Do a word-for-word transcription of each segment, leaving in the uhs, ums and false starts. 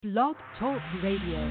Blog Talk Radio.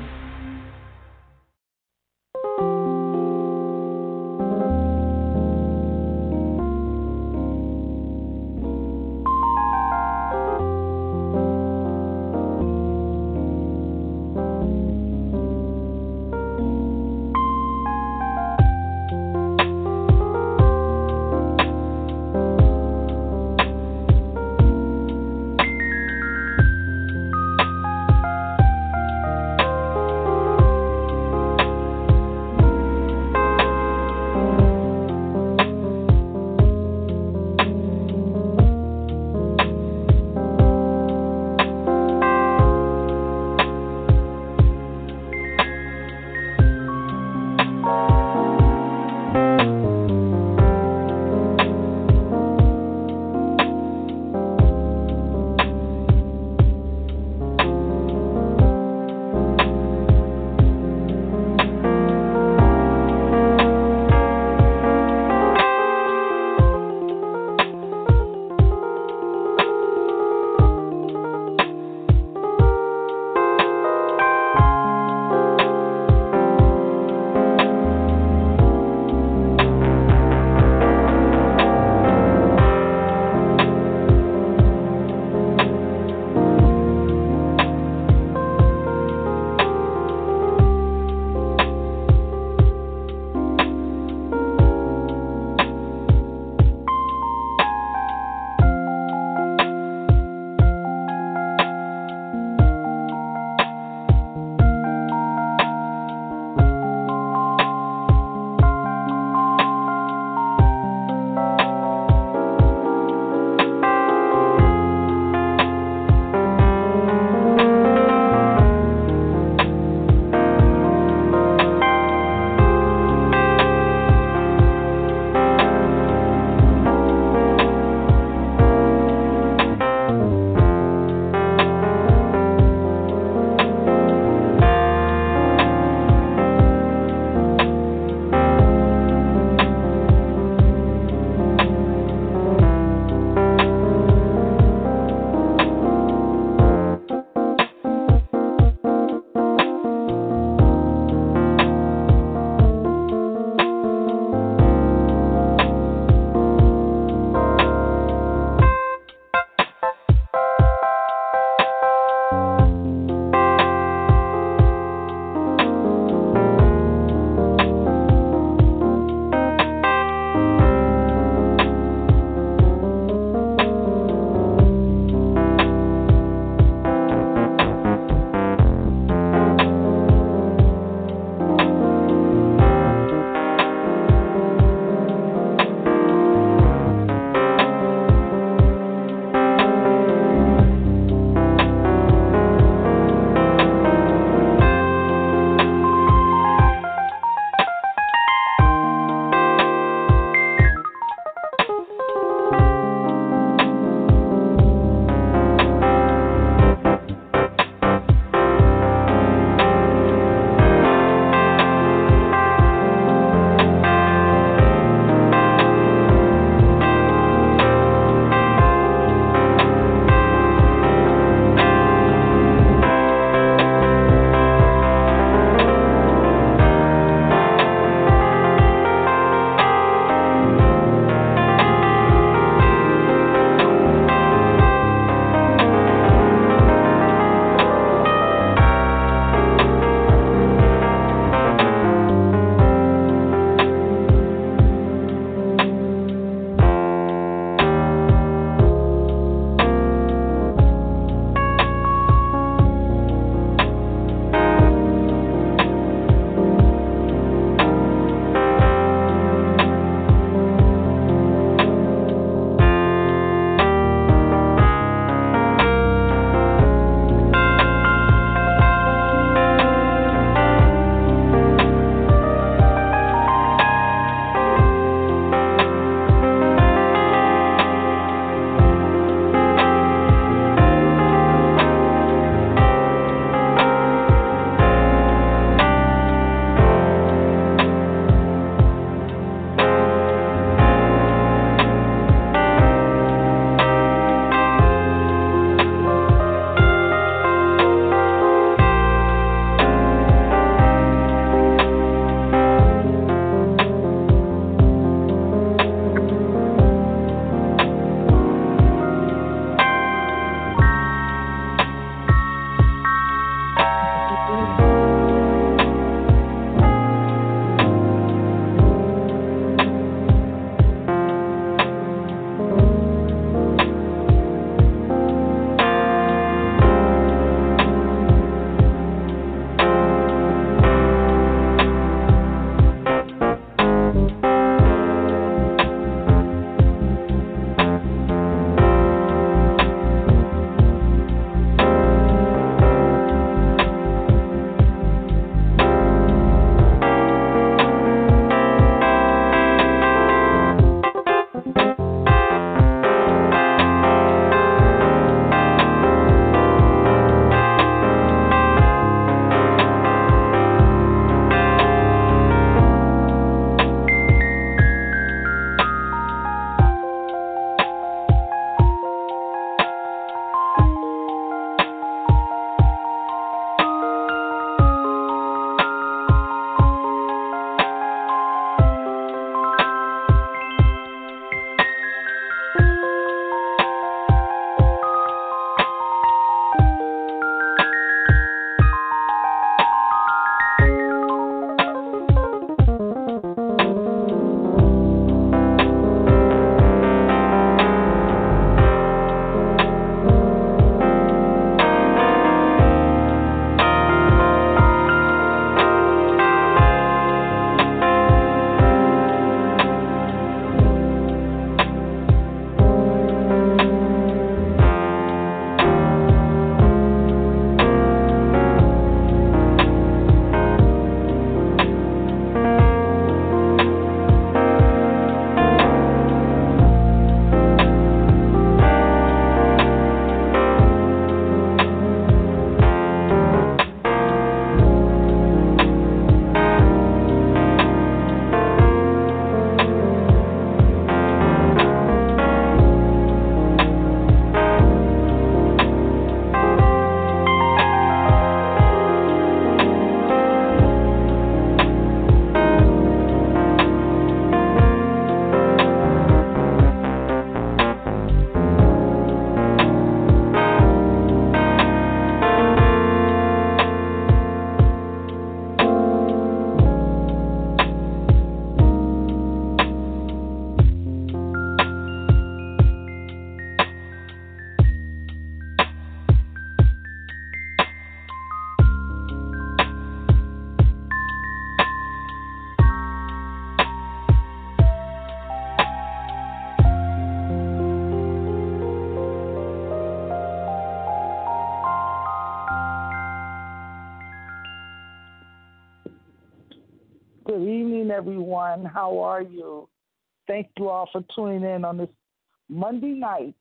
Good evening, everyone. How are you? Thank you all for tuning in on this Monday night.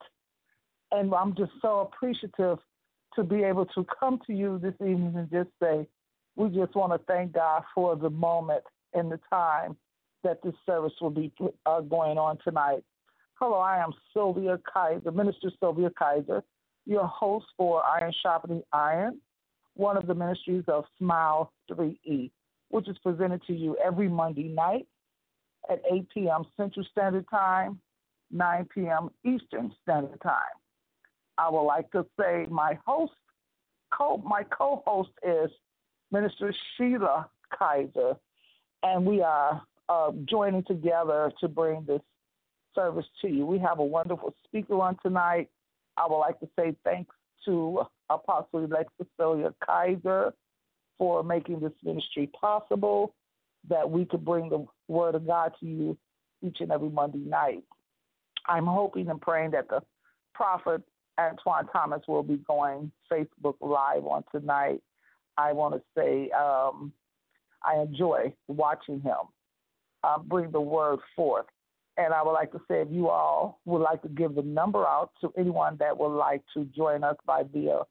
And I'm just so appreciative to be able to come to you this evening and just say, we just want to thank God for the moment and the time that this service will be uh, going on tonight. Hello, I am Sylvia Kaiser, Minister Sylvia Kaiser, your host for Iron Sharpening Iron, one of the ministries of Smile three E, which is presented to you every Monday night at eight p.m. Central Standard Time, nine p.m. Eastern Standard Time. I would like to say my host, co- my co-host is Minister Sheila Kaiser, and we are uh, joining together to bring this service to you. We have a wonderful speaker on tonight. I would like to say thanks to Apostle-elect Cecilia Kaiser for making this ministry possible, that we could bring the Word of God to you each and every Monday night. I'm hoping and praying that the prophet Antoine Thomas will be going Facebook Live on tonight. I want to say um, I enjoy watching him uh, bring the Word forth. And I would like to say if you all would like to give the number out to anyone that would like to join us by via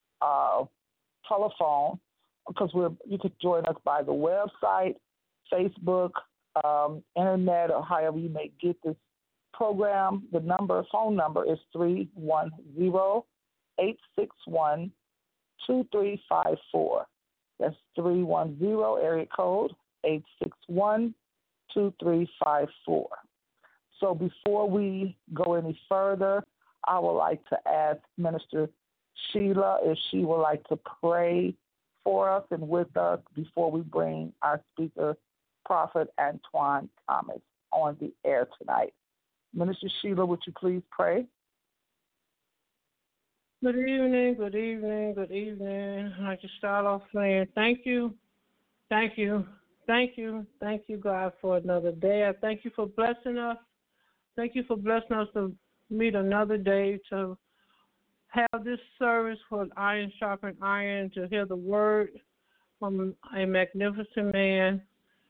uh, telephone, because we're, you could join us by the website, Facebook, um, internet, or however you may get this program. The number, phone number is three one zero, eight six one, two three five four. That's three one zero, area code eight six one, two three five four. So before we go any further, I would like to ask Minister Sheila if she would like to pray for us and with us before we bring our speaker, Prophet Antoine Thomas, on the air tonight. Minister Sheila, would you please pray? Good evening, good evening, good evening. I'd like to start off saying thank you, thank you, thank you, thank you, God, for another day. I thank you for blessing us. Thank you for blessing us to meet another day, to have this service for Iron Sharpen Iron, to hear the word from a magnificent man,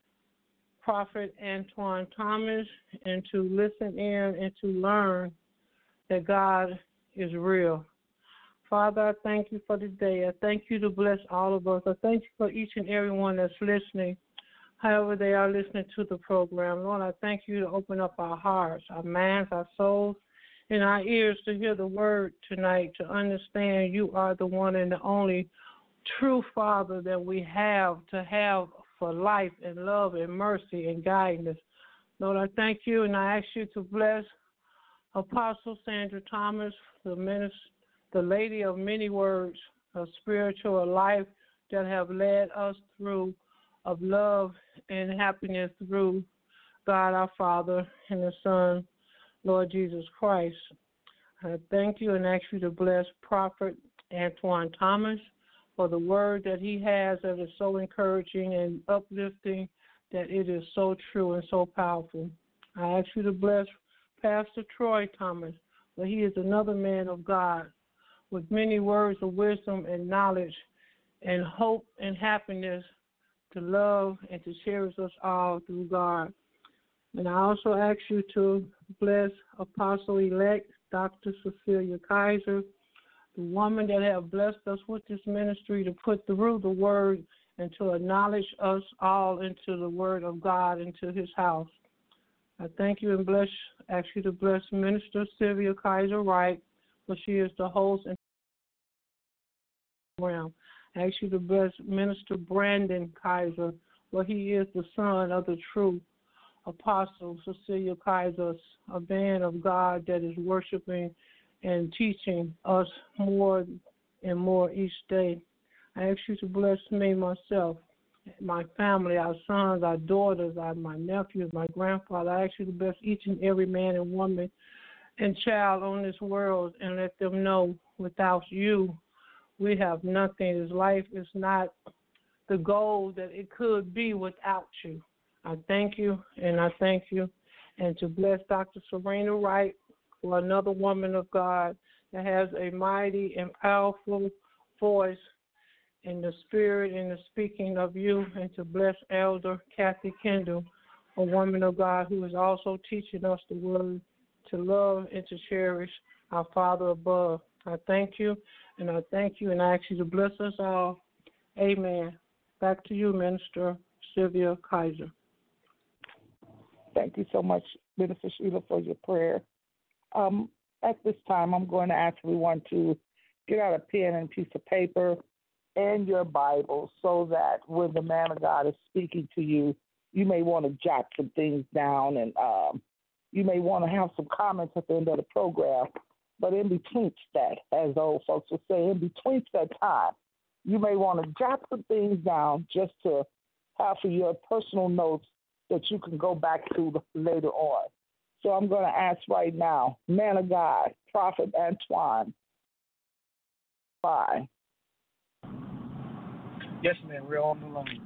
Prophet Antoine Thomas, and to listen in and to learn that God is real. Father, I thank you for the day. I thank you to bless all of us. I thank you for each and every one that's listening, however they are listening to the program. Lord, I thank you to open up our hearts, our minds, our souls, and our ears to hear the word tonight, to understand you are the one and the only true Father that we have to have for life and love and mercy and guidance. Lord, I thank you, and I ask you to bless Apostle Sandra Thomas, the minister, the lady of many words, of spiritual life that have led us through of love and happiness through God our Father and the Son, Lord Jesus Christ. I thank you and ask you to bless Prophet Antoine Thomas for the word that he has that is so encouraging and uplifting, that it is so true and so powerful. I ask you to bless Pastor Troy Thomas, for he is another man of God with many words of wisdom and knowledge and hope and happiness to love and to cherish us all through God. And I also ask you to bless Apostle-elect Doctor Cecilia Kaiser, the woman that have blessed us with this ministry to put through the word and to acknowledge us all into the word of God, into his house. I thank you and bless, ask you to bless Minister Sylvia Kaiser Wright, for she is the host and program. I ask you to bless Minister Brandon Kaiser, for he is the son of the true Apostle Cecilia Kaiser, a man of God that is worshiping and teaching us more and more each day. I ask you to bless me, myself, my family, our sons, our daughters, our, my nephews, my grandfather. I ask you to bless each and every man and woman and child on this world and let them know without you, we have nothing. This life is not the goal that it could be without you. I thank you, and I thank you. And to bless Doctor Serena Wright, for another woman of God that has a mighty and powerful voice in the spirit and the speaking of you, and to bless Elder Kathy Kendall, a woman of God who is also teaching us the word to love and to cherish our Father above. I thank you, and I thank you, and I ask you to bless us all. Amen. Back to you, Minister Sylvia Kaiser. Thank you so much, Minister Sheila, for your prayer. Um, at this time, I'm going to ask everyone to get out a pen and piece of paper and your Bible so that when the man of God is speaking to you, you may want to jot some things down, and um, you may want to have some comments at the end of the program. But in between that, as the old folks would say, in between that time, you may want to jot some things down just to have for your personal notes that you can go back to later on. So I'm going to ask right now, man of God, Prophet Antoine. Bye. Yes, ma'am. We're on the line.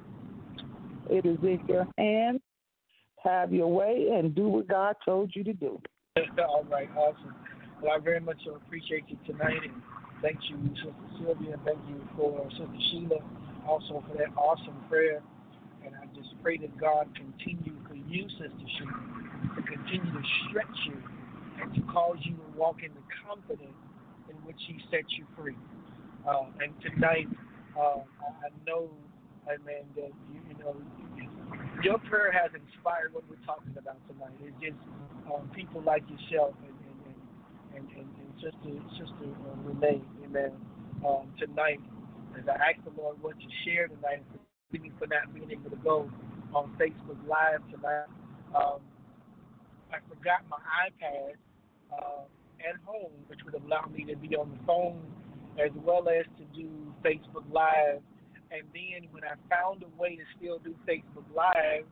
It is in your hands. Have your way and do what God told you to do. All right, awesome. Well, I very much appreciate you tonight, and thank you, Sister Sylvia, and thank you for Sister Sheila, also for that awesome prayer. And I just pray that God continue for you, Sister Sheila, to continue to stretch you and to cause you to walk in the confidence in which He sets you free. Uh, and tonight, uh, I know, amen, that you, you know, your prayer has inspired what we're talking about tonight. It's just um, people like yourself and and, and, and, and Sister Sister uh, Renee, amen, um, tonight, as I ask the Lord what to share tonight, forgive me for not being able to go on Facebook Live tonight. Um, I forgot my iPad uh, at home, which would allow me to be on the phone as well as to do Facebook Live. And then when I found a way to still do Facebook Live,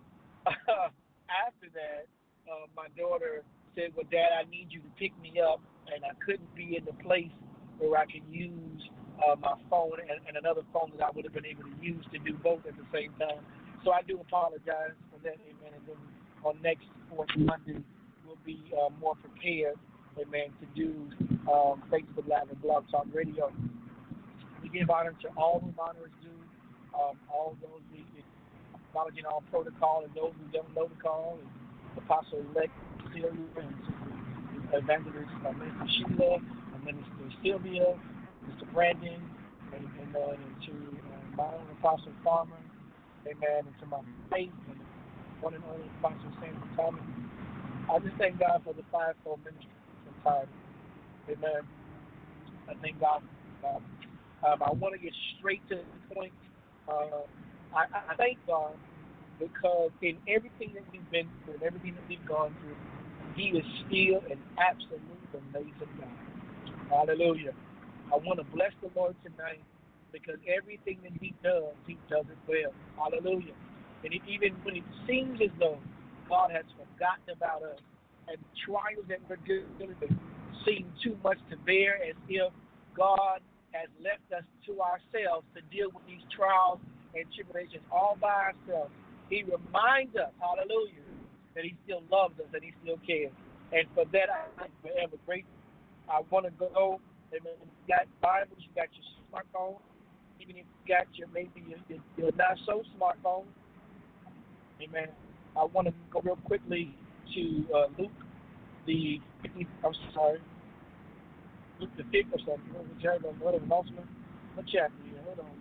after that, uh, my daughter said, well, Dad, I need you to pick me up. And I couldn't be in the place where I could use uh, my phone and, and another phone that I would have been able to use to do both at the same time. So I do apologize for that, amen. And then on next fourth Monday, we'll be uh, more prepared, amen, to do um, Facebook Live and Blog Talk Radio. We give honor to all whom honor is due, um, all those we acknowledging all protocol and those who don't know the call, and Apostle-elect Sylvia and Evangelist uh, Minister Sheila, and Minister Sylvia, Mister Brandon, and, and, uh, and to uh, my own Apostle Farmer, amen, and to my faith, and one and only Apostle Samuel Thomas. I just thank God for the fivefold ministry from time. Amen. I thank God for God. Um, I want to get straight to the point. Uh, I, I thank God because in everything that we've been through, and everything that we've gone through, He is still an absolute amazing God. Hallelujah. I want to bless the Lord tonight because everything that He does, He does it well. Hallelujah. And it, even when it seems as though God has forgotten about us and trials that we're dealing with seem too much to bear, as if God has left us to ourselves to deal with these trials and tribulations all by ourselves. He reminds us, hallelujah, that He still loves us and He still cares. And for that, I'm forever grateful. I want to go, amen, if you got Bibles, you got your smartphone, even if you got your, maybe your, your, your not so smartphone, amen. I want to go real quickly to uh, Luke, the fiftieth, I'm sorry, Luke the fifth or something. What an announcement. What chapter here? Hold on.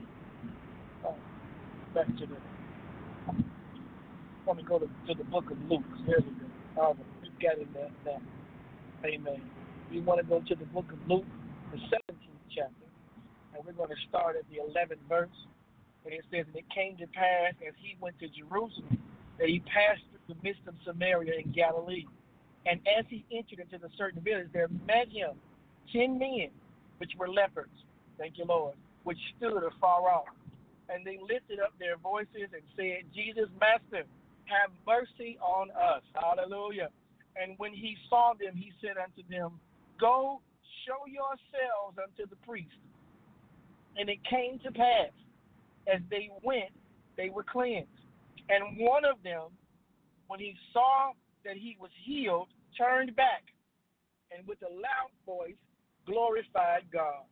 Oh, back to the. I want to go to, to the book of Luke. There we go. All right, we got it there now. Amen. We want to go to the book of Luke, the seventeenth chapter, and we're going to start at the eleventh verse. And it says, and it came to pass as He went to Jerusalem that He passed through the midst of Samaria and Galilee. And as He entered into the certain village, there met Him ten men which were lepers, thank you, Lord, which stood afar off. And they lifted up their voices and said, Jesus, Master, have mercy on us. Hallelujah. And when He saw them, He said unto them, go show yourselves unto the priest. And it came to pass, as they went, they were cleansed. And one of them, when he saw that he was healed, turned back, and with a loud voice glorified God,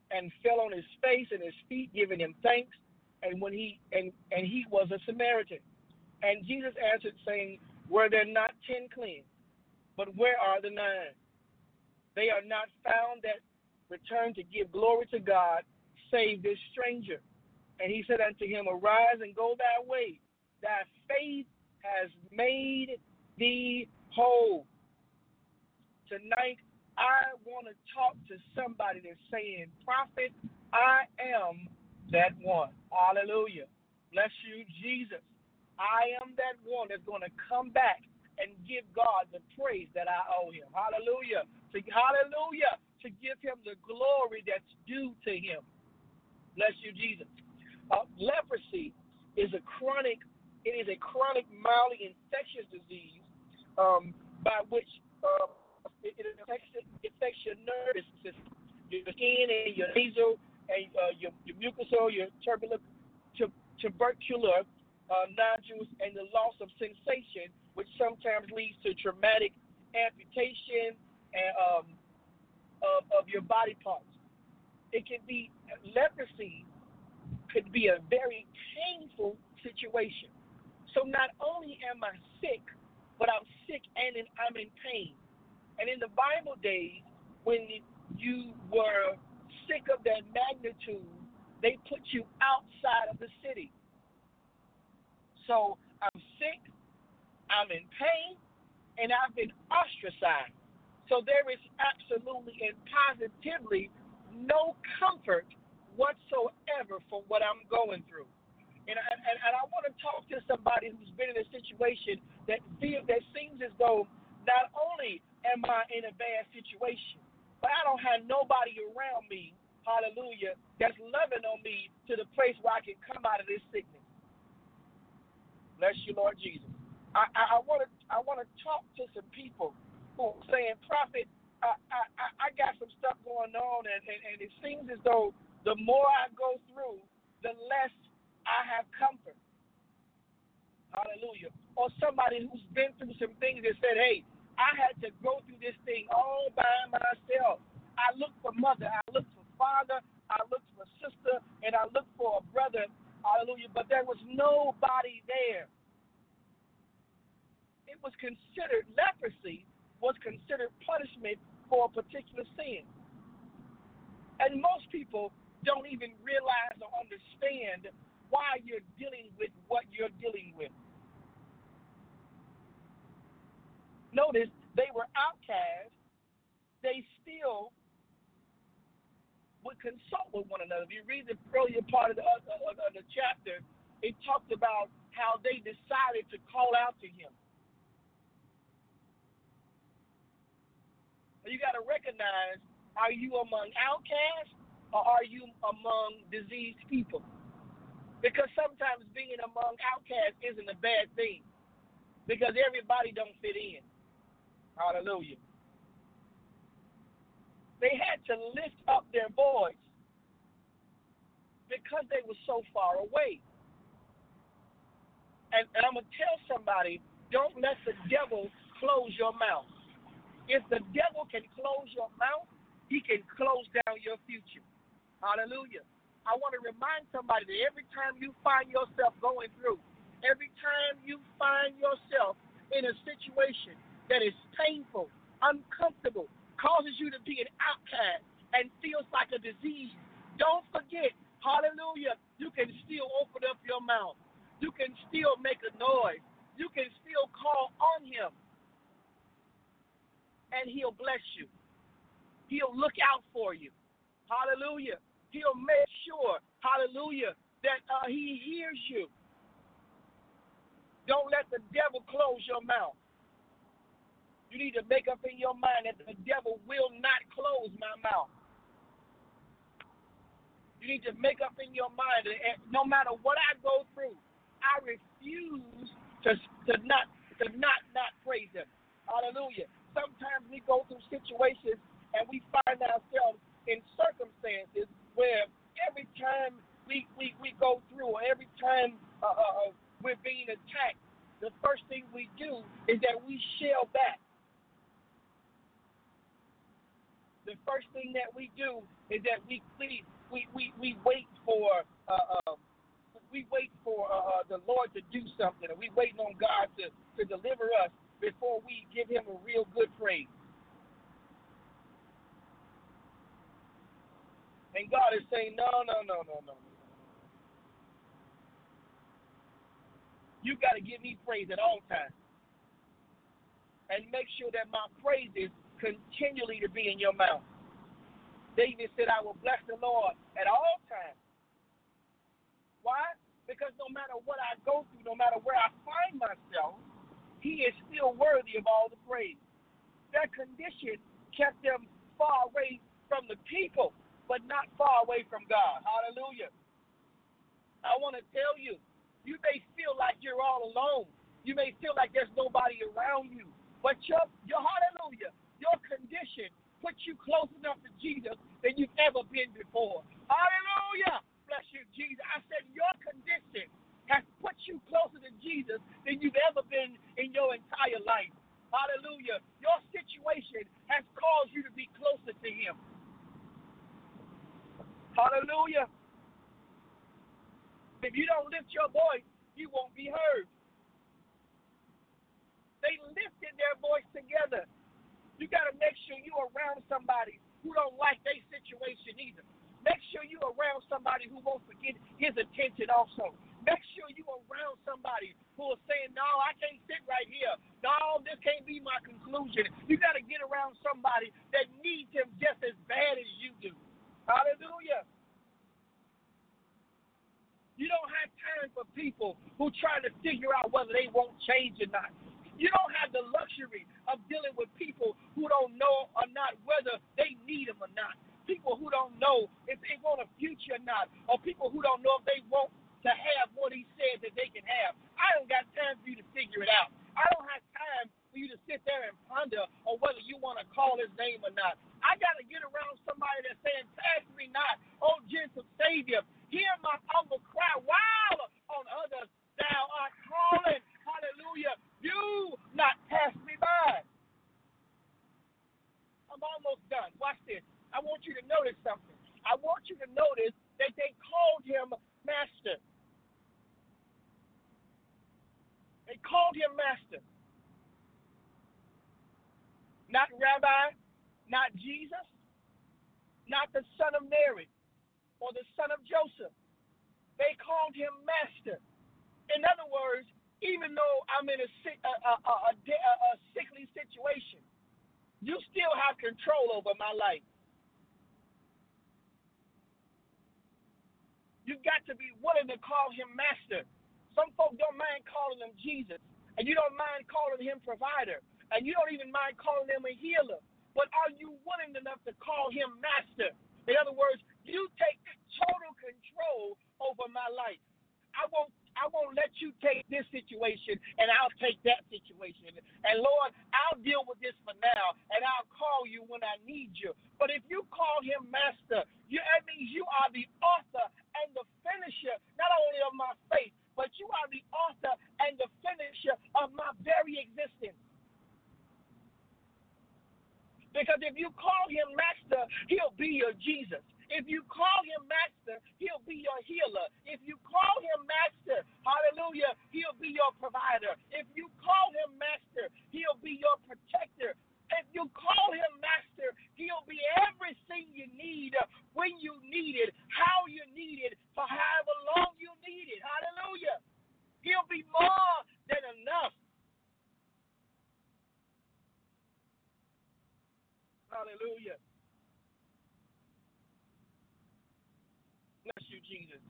and fell on his face and his feet, giving him thanks. And when he and, and he was a Samaritan. And Jesus answered, saying, were there not ten cleansed? But where are the nine? They are not found that return to give glory to God, save this stranger. And he said unto him, arise and go thy way. Thy faith has made thee whole. Tonight, I want to talk to somebody that's saying, prophet, I am that one. Hallelujah. Bless you, Jesus. I am that one that's going to come back and give God the praise that I owe him. Hallelujah. To, hallelujah. To give him the glory that's due to him. Bless you, Jesus. Uh, leprosy is a chronic, it is a chronic, mildly infectious disease um, by which uh, it, it, affects, it affects your nervous system, your skin and your nasal and uh, your, your mucosal, your tubercular, tubercular uh, nodules, and the loss of sensation, which sometimes leads to traumatic amputation and, um, of, of your body parts. It can be leprosy. Could be a very painful situation. So not only am I sick, but I'm sick and in, I'm in pain. And in the Bible days, when you were sick of that magnitude, they put you outside of the city. So I'm sick, I'm in pain, and I've been ostracized. So there is absolutely and positively no comfort whatsoever for what I'm going through. And I, and, and I want to talk to somebody who's been in a situation that feel, that seems as though not only am I in a bad situation, but I don't have nobody around me, hallelujah, that's loving on me to the place where I can come out of this sickness. Bless you, Lord Jesus. I want to I want to talk to some people who are saying, prophet, I, I, I got some stuff going on, and, and, and it seems as though the more I go through, the less I have comfort. Hallelujah. Or somebody who's been through some things that said, hey, I had to go through this thing all by myself. I looked for mother, I looked for father, I looked for sister, and I looked for a brother. Hallelujah. But there was nobody there. It was considered, leprosy was considered punishment for a particular sin. And most people don't even realize or understand why you're dealing with what you're dealing with. Notice they were outcast. They still would consult with one another. If you read the earlier part of the, of, of the chapter, it talked about how they decided to call out to him. You got to recognize, are you among outcasts or are you among diseased people? Because sometimes being among outcasts isn't a bad thing, because everybody don't fit in. Hallelujah. They had to lift up their voice because they were so far away. And, and I'm going to tell somebody, don't let the devil close your mouth. If the devil can close your mouth, he can close down your future. Hallelujah. I want to remind somebody that every time you find yourself going through, every time you find yourself in a situation that is painful, uncomfortable, causes you to be an outcast and feels like a disease, don't forget, hallelujah, you can still open up your mouth. You can still make a noise. You can still call on him. And he'll bless you. He'll look out for you. Hallelujah. He'll make sure, hallelujah, that uh, he hears you. Don't let the devil close your mouth. You need to make up in your mind that the devil will not close my mouth. You need to make up in your mind that no matter what I go through, I refuse to, to not to not not praise him. Hallelujah. Sometimes we go through situations and we find ourselves in circumstances where every time we, we, we go through, or every time uh, uh, we're being attacked, the first thing we do is that we shell back. The first thing that we do is that we we we we, we wait for uh, um, we wait for uh, the Lord to do something, and we waiting on God to to deliver us before we give Him a real good praise. And God is saying, no, no, no, no, no. You got to give me praise at all times. And make sure that my praises continually to be in your mouth. David said, I will bless the Lord at all times. Why? Because no matter what I go through, no matter where I find myself, He is still worthy of all the praise. Their condition kept them far away from the people, but not far away from God. Hallelujah. I want to tell you, you may feel like you're all alone. You may feel like there's nobody around you. But your, your hallelujah, your condition puts you close enough to Jesus than you've ever been before. Hallelujah. Bless you, Jesus. I said your condition has put you closer to Jesus than you've ever been in your entire life. Hallelujah. Your situation has caused you to be closer to Him. Hallelujah. If you don't lift your voice, you won't be heard. They lifted their voice together. You got to make sure you're around somebody who don't like their situation either. Make sure you're around somebody who won't forget his attention also. Make sure you're around somebody who is saying, no, I can't sit right here. No, this can't be my conclusion. You got to get around somebody that needs Him just as bad as you do. Hallelujah. You don't have time for people who try to figure out whether they won't change or not. You don't have the luxury of dealing with people who don't know or not whether they need Him or not. People who don't know if they want a future or not, or people who don't know if they want to have what He said that they can have. I don't got time for you to figure it out. I don't have time for you to sit there and ponder on whether you want to call His name or not. I got to get around somebody that's saying, pass me not, oh gentle Savior. Hear my humble cry while on others thou art calling. Hallelujah. You not pass me by. I'm almost done. Watch this. I want you to notice something. I want you to notice that they called Him Master. They called Him Master. Not Rabbi, not Jesus, not the Son of Mary or the Son of Joseph. They called Him Master. In other words, even though I'm in a, sick, a, a, a, a, a sickly situation, you still have control over my life. You've got to be willing to call Him Master. Some folk don't mind calling Him Jesus, and you don't mind calling Him Provider, and you don't even mind calling Him a healer. But are you willing enough to call Him Master? In other words, you take total control over my life. I won't I won't let you take this situation, and I'll take that situation. And Lord, I'll deal with this for now, and I'll call you when I need you. But if you call Him Master, you, that means you are the author and the finisher, not only of my faith, but you are the author and the finisher of my very existence. Because if you call Him Master, He'll be your Jesus. If you call Him Master, He'll be your healer. If you call Him Master, hallelujah, He'll be your provider. If you call Him Master, He'll be your protector. If you call Him Master, He'll be everything you need when you need it, how you need it, for however long you need it. Hallelujah. He'll be more than enough. Hallelujah. Bless you, Jesus.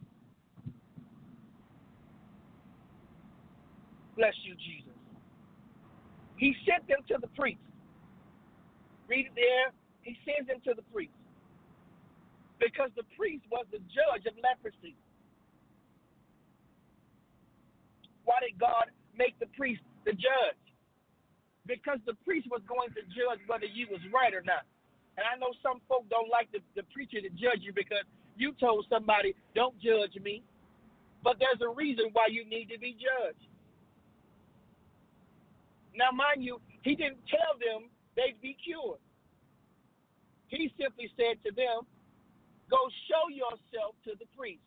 Bless you, Jesus. He sent them to the priest. Read it there. He sends them to the priest. Because the priest was the judge of leprosy. Why did God make the priest the judge? Because the priest was going to judge whether you was right or not. And I know some folk don't like the, the preacher to judge you because you told somebody, don't judge me. But there's a reason why you need to be judged. Now, mind you, he didn't tell them they'd be cured. He simply said to them, go show yourself to the priest,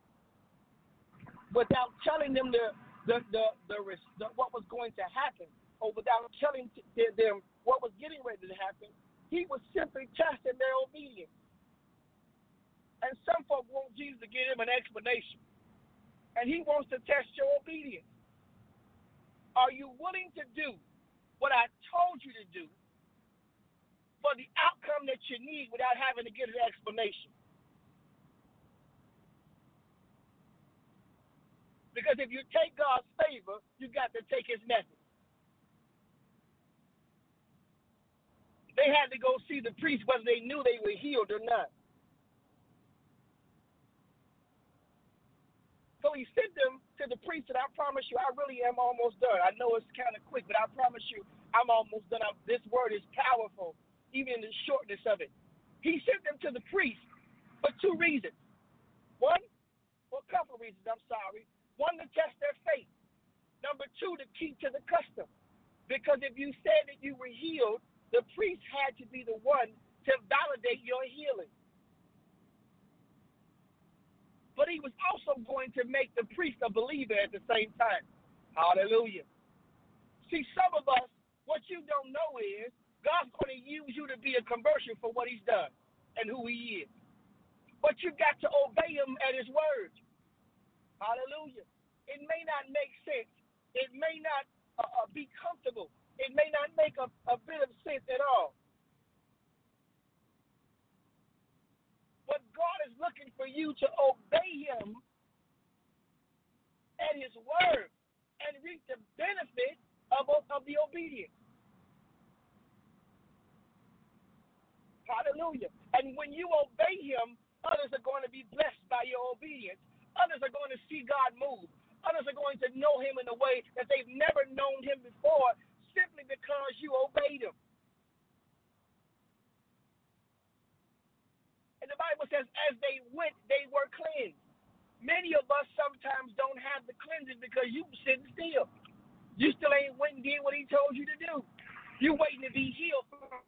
without telling them the, the, the, the, the what was going to happen, or without telling them what was getting ready to happen. He was simply testing their obedience. And some folk want Jesus to give him an explanation. And he wants to test your obedience. Are you willing to do what I told you to do for the outcome that you need without having to get an explanation? Because if you take God's favor, you got to take his message. They had to go see the priest whether they knew they were healed or not. So he sent them to the priest, and I promise you, I really am almost done. I know it's kind of quick, but I promise you, I'm almost done. I'm, this word is powerful, even in the shortness of it. He sent them to the priest for two reasons. One, well, a couple of reasons, I'm sorry. One, to test their faith. Number two, to keep to the custom. Because if you said that you were healed, the priest had to be the one to validate your healing. But he was also going to make the priest a believer at the same time. Hallelujah. See, some of us, what you don't know is God's going to use you to be a conversion for what he's done and who he is. But you got to obey him at his word. Hallelujah. It may not make sense. It may not uh, be comfortable. It may not make a, a bit of sense at all. But God is looking for you to obey him at his word and reap the benefit of, of the obedience. Hallelujah. And when you obey him, others are going to be blessed by your obedience. Others are going to see God move. Others are going to know him in a way that they've never known him before, simply because you obeyed him. And the Bible says, as they went, they were cleansed. Many of us sometimes don't have the cleansing because you sitting still. You still ain't went and did what he told you to do. You're waiting to be healed.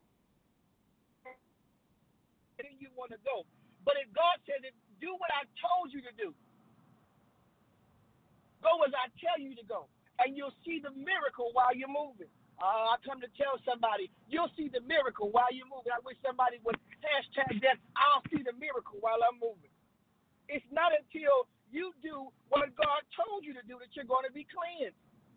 And you want to go. But if God says, do what I told you to do, go as I tell you to go, and you'll see the miracle while you're moving. Uh, I come to tell somebody, you'll see the miracle while you're moving. I wish somebody would hashtag that, I'll see the miracle while I'm moving. It's not until you do what God told you to do that you're going to be cleansed.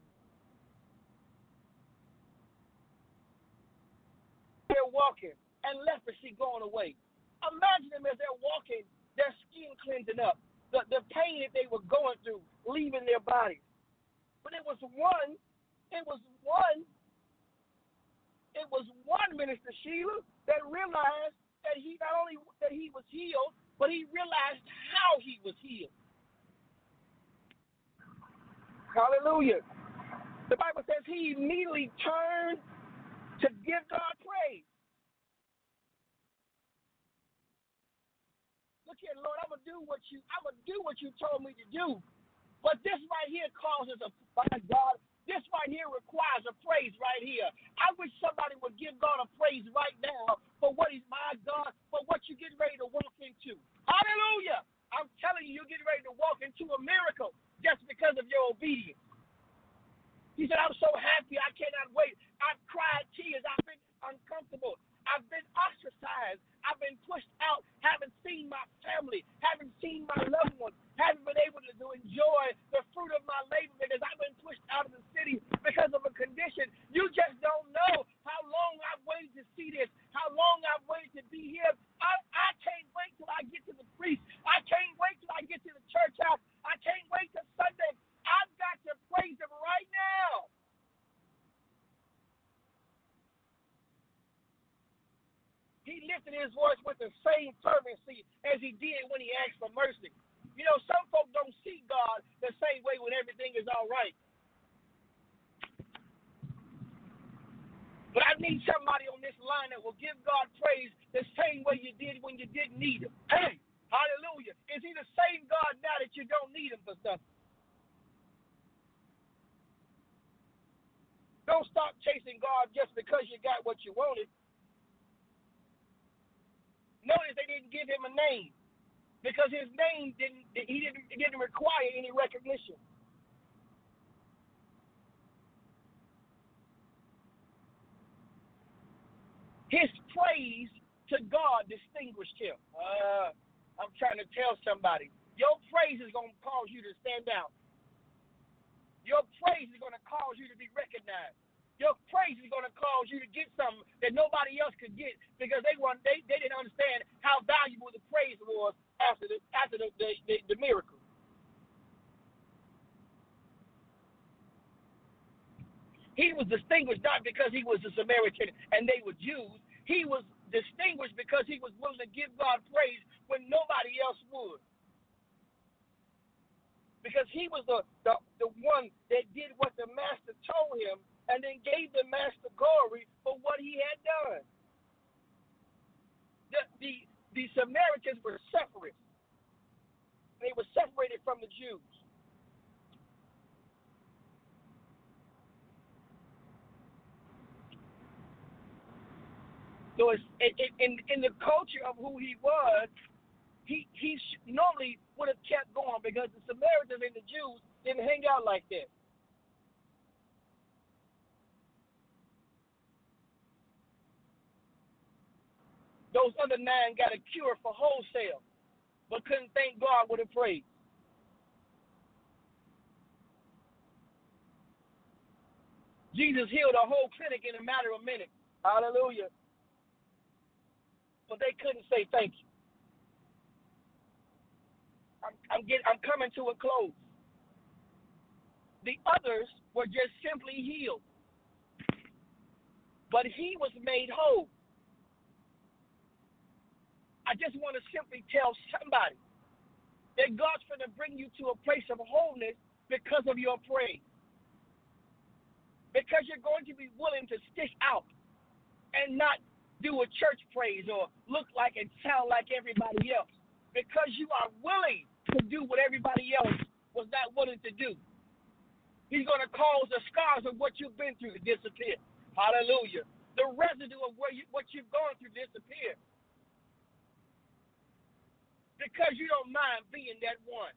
They're walking, and leprosy going away. Imagine them as they're walking, their skin cleansing up, the, the pain that they were going through, leaving their bodies. But it was one, it was one, it was one Minister Sheila that realized that he not only that he was healed, but he realized how he was healed. Hallelujah. The Bible says he immediately turned to give God praise. Look here, Lord, I'm gonna do what you I'm gonna do what you told me to do. But this right here causes a my God, this right here requires a praise right here. I wish somebody would give God a praise right now for what he's my God, for what you're getting ready to walk into. Hallelujah. I'm telling you, you're getting ready to walk into a miracle just because of your obedience. He said, I'm so happy, I cannot wait. I've cried tears, I've been uncomfortable. I've been ostracized. I've been pushed out. Haven't seen my family. Haven't seen my loved ones. Haven't been able to, to enjoy the fruit of my labor because I've been pushed out of the city because of a condition. You just don't know how long I've waited to see this, how long I've waited to be here. I, I can't wait till I get to the priest. I can't wait till I get to the church house. I can't wait till Sunday. I've got to praise him right now. He lifted his voice with the same fervency as he did when he asked for mercy. You know, some folk don't see God the same way when everything is all right. But I need somebody on this line that will give God praise the same way you did when you didn't need him. Hey, hallelujah. Is he the same God now that you don't need him for something? Don't stop chasing God just because you got what you wanted. Notice they didn't give him a name because his name didn't he didn't it didn't require any recognition. His praise to God distinguished him. Uh, I'm trying to tell somebody, your praise is going to cause you to stand out. Your praise is going to cause you to be recognized. Your praise is going to cause you to get something that nobody else could get because they want they, they didn't understand how valuable the praise was after the after the, the, the, the miracle. He was distinguished not because he was a Samaritan and they were Jews. He was distinguished because he was willing to give God praise when nobody else would. Because he was the, the, the one that did what the master told him and then gave the master glory for what he had done. The, the, the Samaritans were separate. They were separated from the Jews. So it's, it, it, in, in the culture of who he was, he, he normally would have kept going because the Samaritans and the Jews didn't hang out like that. Those other nine got a cure for wholesale, but couldn't thank God with a praise. Jesus healed a whole clinic in a matter of minutes. Hallelujah. But they couldn't say thank you. I'm, I'm, get, I'm coming to a close. The others were just simply healed, but he was made whole. I just want to simply tell somebody that God's going to bring you to a place of wholeness because of your praise. Because you're going to be willing to stick out and not do a church praise or look like and sound like everybody else. Because you are willing to do what everybody else was not willing to do. He's going to cause the scars of what you've been through to disappear. Hallelujah. The residue of where you, what you've gone through disappear. Because you don't mind being that one.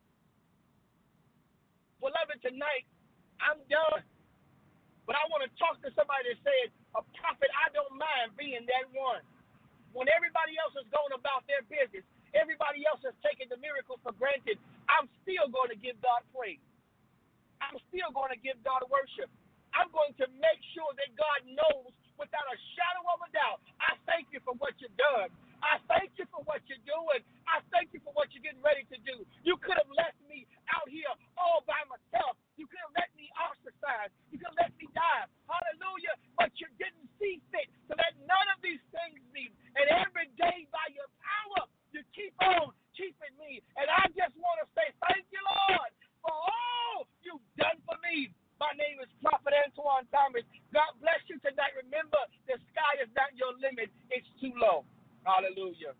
Beloved, tonight, I'm done. But I want to talk to somebody that said, a prophet, I don't mind being that one. When everybody else is going about their business, everybody else is taking the miracle for granted, I'm still going to give God praise. I'm still going to give God worship. I'm going to make sure that God knows without a shadow of a doubt, I thank you for what you've done. I thank you for what you're doing. I thank you for what you're getting ready to do. You could have left me out here all by myself. You could have let me ostracized. You could have let me die. Hallelujah. But you didn't see fit to let none of these things be. And every day by your power, you keep on keeping me. And I just want to say thank you, Lord, for all you've done for me. My name is Prophet Antoine Thomas. God bless you tonight. Remember, the sky is not your limit. It's too low. Hallelujah.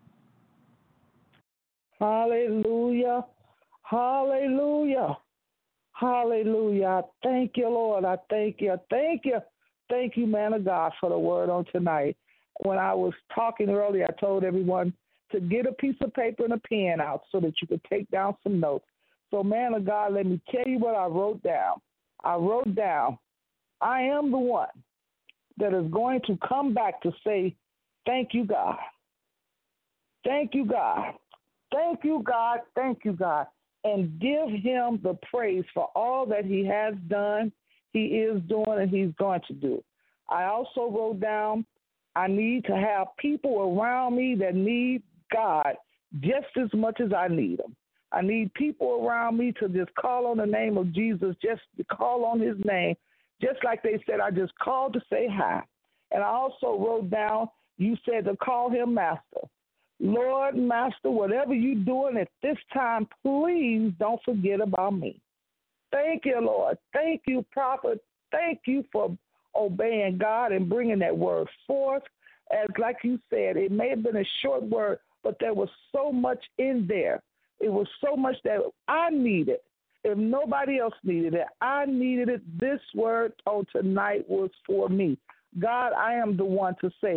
Hallelujah. Hallelujah. Hallelujah. I thank you, Lord. I thank you. Thank you. Thank you, man of God, for the word on tonight. When I was talking earlier, I told everyone to get a piece of paper and a pen out so that you could take down some notes. So, man of God, let me tell you what I wrote down. I wrote down, I am the one that is going to come back to say, thank you, God. Thank you, God. Thank you, God. Thank you, God. And give him the praise for all that he has done, he is doing, and he's going to do. I also wrote down, I need to have people around me that need God just as much as I need him. I need people around me to just call on the name of Jesus, just to call on his name, just like they said, I just called to say hi. And I also wrote down, you said to call him Master. Lord, Master, whatever you're doing at this time, please don't forget about me. Thank you, Lord. Thank you, Prophet. Thank you for obeying God and bringing that word forth. As like you said, it may have been a short word, but there was so much in there. It was so much that I needed. If nobody else needed it, I needed it. This word on tonight was for me. God, I am the one to say,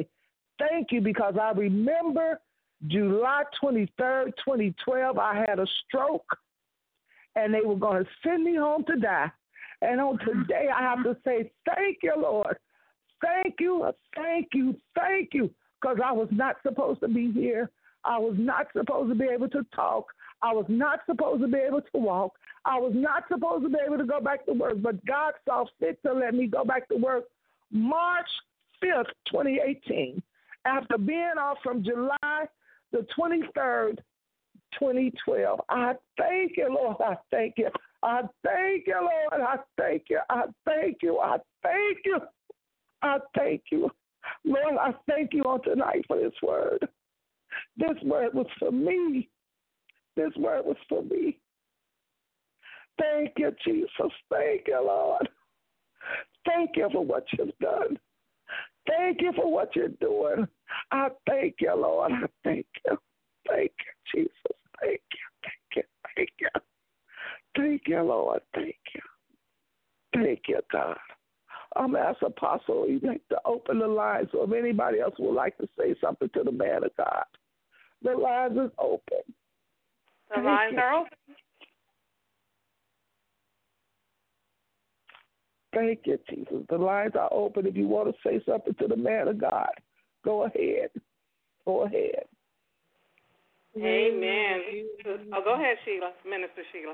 thank you because I remember July twenty-third, twenty twelve, I had a stroke, and they were going to send me home to die. And on today, I have to say, thank you, Lord. Thank you, thank you, thank you, because I was not supposed to be here. I was not supposed to be able to talk. I was not supposed to be able to walk. I was not supposed to be able to go back to work, but God saw fit to let me go back to work March fifth, twenty eighteen, after being off from July the twenty-third, twenty twelve. I thank you, Lord. I thank you. I thank you, Lord. I thank you. I thank you. I thank you. I thank you. Lord, I thank you on tonight for this word. This word was for me. This word was for me. Thank you, Jesus. Thank you, Lord. Thank you for what you've done. Thank you for what you're doing. I thank you, Lord. I thank you. Thank you, Jesus. Thank you. Thank you. Thank you. Thank you, Lord. Thank you. Thank you, God. I'm asking Apostle Elect to open the lines so if anybody else would like to say something to the man of God. The lines is open. The Thank lines you. are open. Thank you, Jesus. The lines are open. If you want to say something to the man of God, go ahead. Go ahead. Amen. Oh, go ahead, Sheila. Minister Sheila.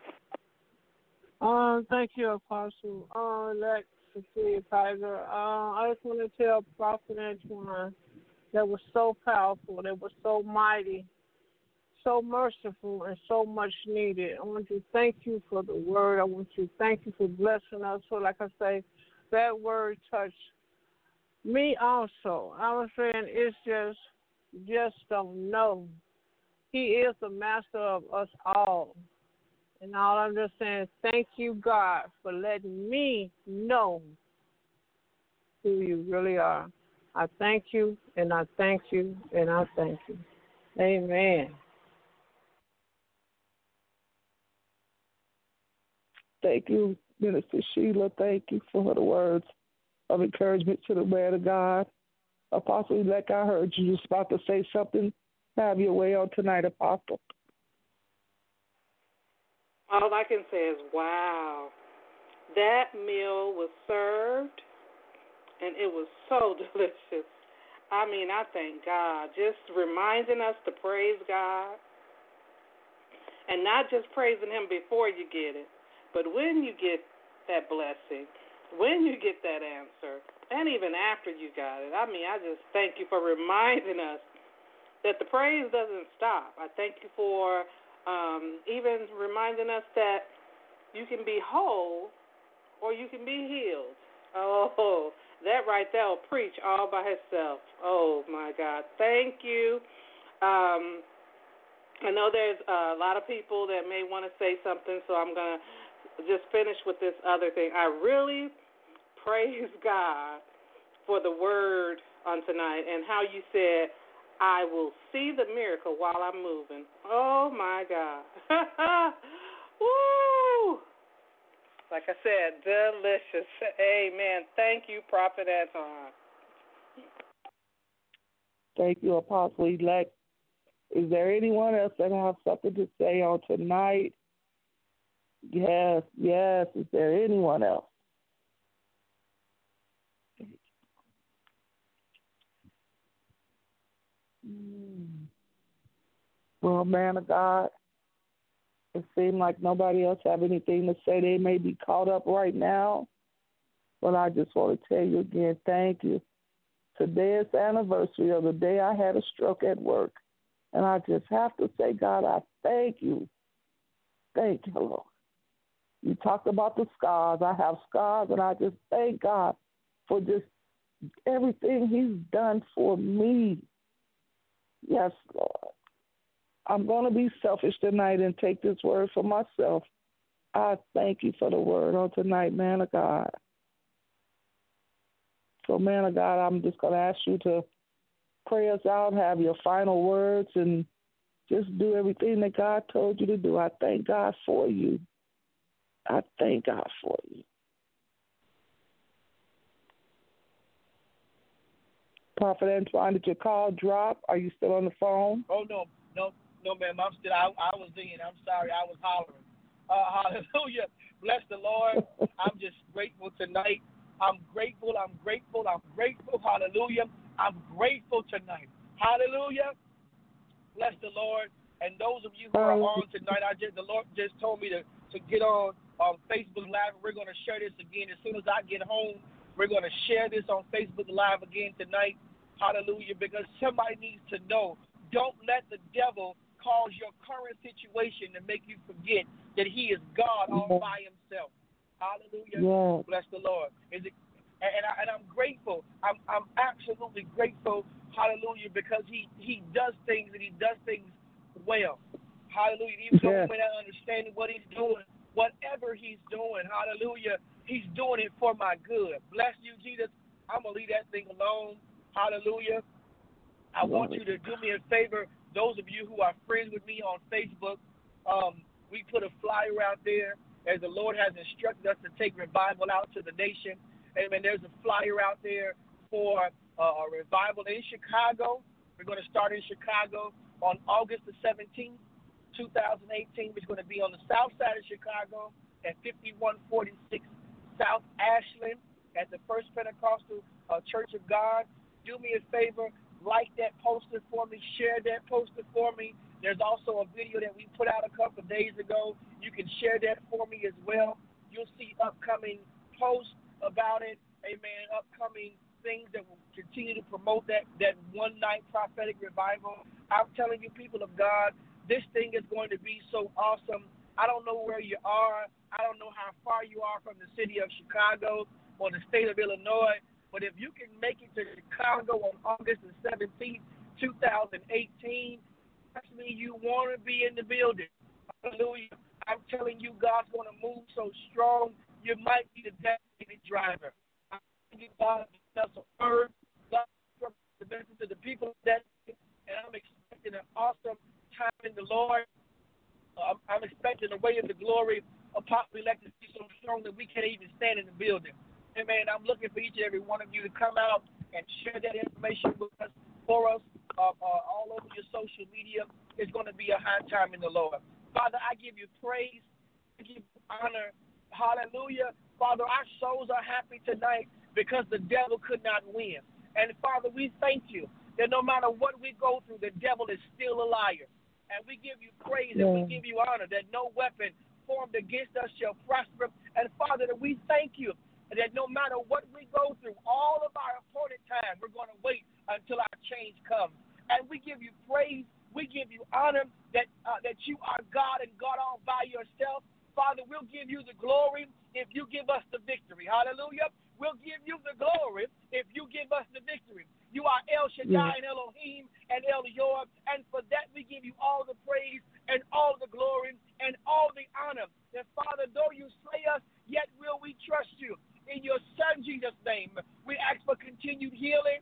Um, thank you, Apostle. Uh, Lex, Cecilia Tiger. Uh, I just want to tell Prophet Antoine that was so powerful, that was so mighty, so merciful, and so much needed. I want to thank you for the word. I want to thank you for blessing us. So, like I say, that word touched me also. I was saying it's just, just don't know. He is the master of us all. And all I'm just saying is thank you, God, for letting me know who you really are. I thank you, and I thank you, and I thank you. Amen. Thank you, Minister Sheila. Thank you for the words of encouragement to the man of God. Apostle Elect, I heard you just about to say something. Have your way on tonight, Apostle. All I can say is, wow. That meal was served, and it was so delicious. I mean, I thank God. Just reminding us to praise God, and not just praising Him before you get it, but when you get that blessing, when you get that answer, and even after you got it. I mean, I just thank you for reminding us that the praise doesn't stop. I thank you for um, even reminding us that you can be whole or you can be healed. Oh, that right there will preach all by itself. Oh, my God. Thank you. Um, I know there's a lot of people that may want to say something, so I'm going to just finish with this other thing. I really praise God for the word on tonight and how you said, I will see the miracle while I'm moving. Oh, my God. Woo! Like I said, delicious. Amen. Thank you, Prophet Antoine. Thank you, Apostle Elect. Is there anyone else that has something to say on tonight? Yes, yes. Is there anyone else? Well, man of God, it seems like nobody else have anything to say. They may be caught up right now, but I just want to tell you again, thank you. Today is the anniversary of the day I had a stroke at work, and I just have to say, God, I thank you. Thank you, Lord. You talked about the scars. I have scars, and I just thank God for just everything He's done for me. Yes, Lord. I'm going to be selfish tonight and take this word for myself. I thank you for the word on tonight, man of God. So, man of God, I'm just going to ask you to pray us out, have your final words, and just do everything that God told you to do. I thank God for you. I thank God for you. Prophet Antoine, did your call drop? Are you still on the phone? Oh, no, no, no, ma'am. I'm still, I, I was in. I'm sorry. I was hollering. Uh, hallelujah. Bless the Lord. I'm just grateful tonight. I'm grateful. I'm grateful. I'm grateful. Hallelujah. I'm grateful tonight. Hallelujah. Bless the Lord. And those of you who are on tonight, I just the Lord just told me to, to get on um, Facebook Live. We're going to share this again. As soon as I get home, we're going to share this on Facebook Live again tonight. Hallelujah. Because somebody needs to know, don't let the devil cause your current situation to make you forget that he is God all by himself. Hallelujah. Yes. Bless the Lord. Is it, and, and, I, and I'm grateful. I'm, I'm absolutely grateful. Hallelujah. Because he, he does things and he does things well. Hallelujah. Even though we may not understand what he's doing, whatever he's doing, hallelujah, he's doing it for my good. Bless you, Jesus. I'm going to leave that thing alone. Hallelujah. I want you to do me a favor. Those of you who are friends with me on Facebook, um, we put a flyer out there as the Lord has instructed us to take revival out to the nation. Amen. There's a flyer out there for uh, a revival in Chicago. We're going to start in Chicago on August the seventeenth, two thousand eighteen, which is going to be on the south side of Chicago at fifty-one forty-six South Ashland at the First Pentecostal uh, Church of God. Do me a favor, like that poster for me, share that poster for me. There's also a video that we put out a couple of days ago. You can share that for me as well. You'll see upcoming posts about it, amen, upcoming things that will continue to promote that, that one-night prophetic revival. I'm telling you, people of God, this thing is going to be so awesome. I don't know where you are. I don't know how far you are from the city of Chicago or the state of Illinois, but if you can make it to Chicago on August the seventeenth, two thousand eighteen, that's me. You want to be in the building. Hallelujah. I'm telling you, God's going to move so strong, you might be the designated driver. I'm telling you, God has a word. God the message to the people that, and I'm expecting an awesome time in the Lord. Uh, I'm, I'm expecting the way of the glory of Apostle Elect to be so strong that we can't even stand in the building. Amen. I'm looking for each and every one of you to come out and share that information with us, for us, uh, uh, all over your social media. It's going to be a high time in the Lord. Father, I give you praise. I give you honor. Hallelujah. Father, our souls are happy tonight because the devil could not win. And Father, we thank you that no matter what we go through, the devil is still a liar. And we give you praise yeah. and we give you honor that no weapon formed against us shall prosper. And Father, that we thank you that no matter what we go through, all of our appointed time, we're going to wait until our change comes. And we give you praise. We give you honor that uh, that you are God and God all by yourself. Father, we'll give you the glory if you give us the victory. Hallelujah. We'll give you the glory if you give us the victory. You are El Shaddai yeah. and Elohim and El Yor, and for that we give you all the praise and all the glory and all the honor. That, Father, though you slay us, yet will we trust you. In your Son, Jesus' name, we ask for continued healing.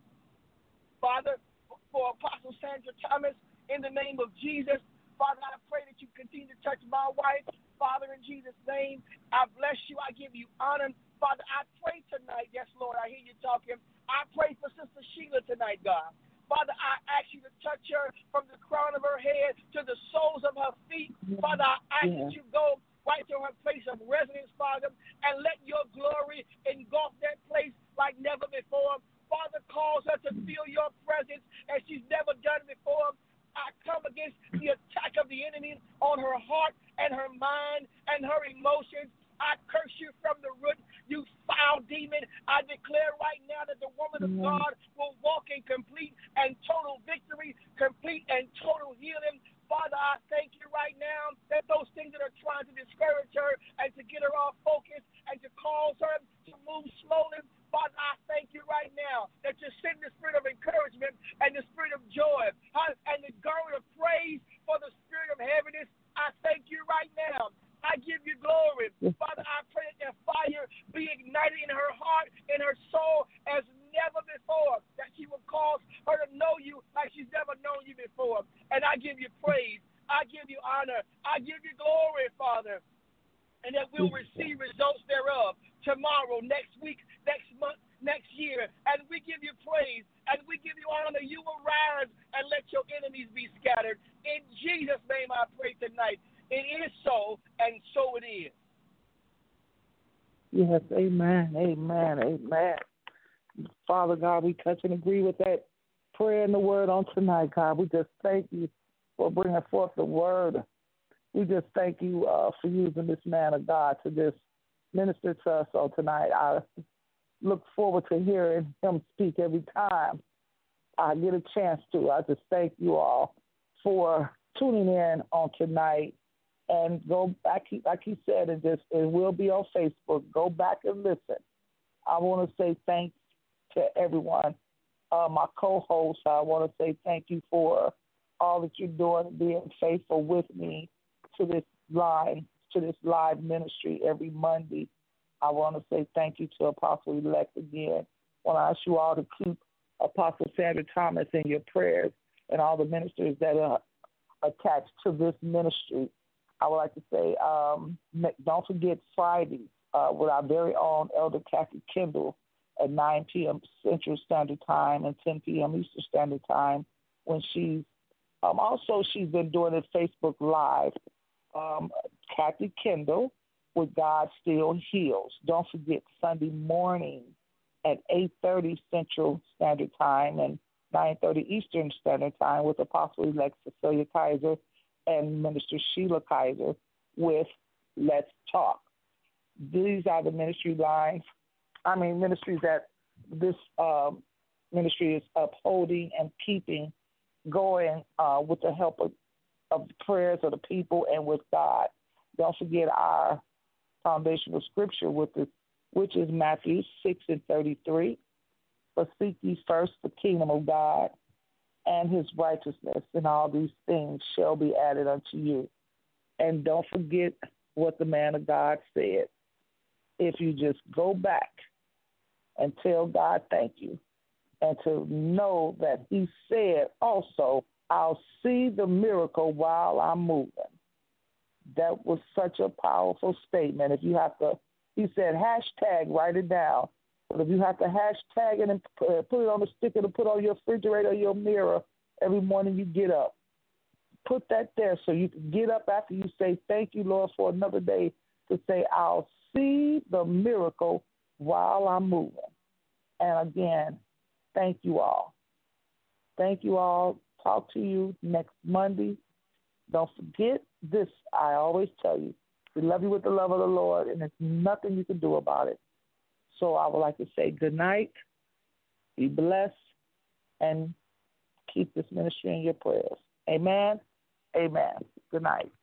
Father, for Apostle Sandra Thomas, in the name of Jesus, Father, I pray that you continue to touch my wife. Father, in Jesus' name, I bless you. I give you honor. Father, I pray tonight. Yes, Lord, I hear you talking. I pray for Sister Sheila tonight, God. Father, I ask you to touch her from the crown of her head to the soles of her feet. Father, I ask yeah. that you go right to her place of residence, Father, and let your glory engulf that place like never before. Father, cause her to feel your presence as she's never done before. I come against the attack of the enemy on her heart and her mind and her emotions. I curse you from the root, you foul demon. I declare right now that the woman of God will walk in complete and total victory, complete and total healing. Father, I thank you right now that those things that are trying to discourage her and to get her off focus and to cause her to move slowly, Father, I thank you right now that you send the spirit of encouragement and the spirit of joy and the garment of praise for the spirit of heaviness. I thank you right now. I give you glory. Father, I pray that fire be ignited in her heart, in her soul, as never before, that she will cause her to know you like she's never known you before. And I give you praise. I give you honor. I give you glory, Father. And that we'll receive results thereof tomorrow, next week, next month, next year. And we give you praise and we give you honor. You will rise and let your enemies be scattered. In Jesus' name I pray tonight. It is so, and so it is. Yes, amen, amen, amen. Father God, we touch and agree with that prayer and the word on tonight, God. We just thank you for bringing forth the word. We just thank you uh, for using this man of God to just minister to us on tonight. I look forward to hearing him speak every time I get a chance to. I just thank you all for tuning in on tonight. And go back, like he said, and just it will be on Facebook. Go back and listen. I want to say thanks to everyone, uh, my co-hosts. I want to say thank you for all that you're doing, being faithful with me to this line, to this live ministry every Monday. I want to say thank you to Apostle Elect again. I want to ask you all to keep Apostle Sandra Thomas in your prayers and all the ministers that are attached to this ministry. I would like to say, um, don't forget Friday uh, with our very own Elder Kathy Kendall at nine p.m. Central Standard Time and ten p.m. Eastern Standard Time. When she's um, also she's been doing it Facebook Live. Um, Kathy Kendall with God Still Heals. Don't forget Sunday morning at eight thirty Central Standard Time and nine thirty Eastern Standard Time with Apostle Elect Cecilia Kaiser and Minister Sheila Kaiser with Let's Talk. These are the ministry lines, I mean ministries that this uh, ministry is upholding and keeping going uh, with the help of, of the prayers of the people and with God. Don't forget our foundational scripture, with this, which is Matthew six and thirty-three. But seek ye first the kingdom of God and his righteousness, and all these things shall be added unto you. And don't forget what the man of God said. If you just go back and tell God thank you, and to know that he said also, I'll see the miracle while I'm moving. That was such a powerful statement. If you have to, he said, hashtag, write it down. But if you have to hashtag it and put it on a sticker to put on your refrigerator or your mirror every morning you get up, put that there so you can get up after you say, thank you, Lord, for another day, to say, I'll see the miracle while I'm moving. And again, thank you all. Thank you all. Talk to you next Monday. Don't forget this, I always tell you, we love you with the love of the Lord, and there's nothing you can do about it. So I would like to say good night, be blessed, and keep this ministry in your prayers. Amen. Amen. Good night.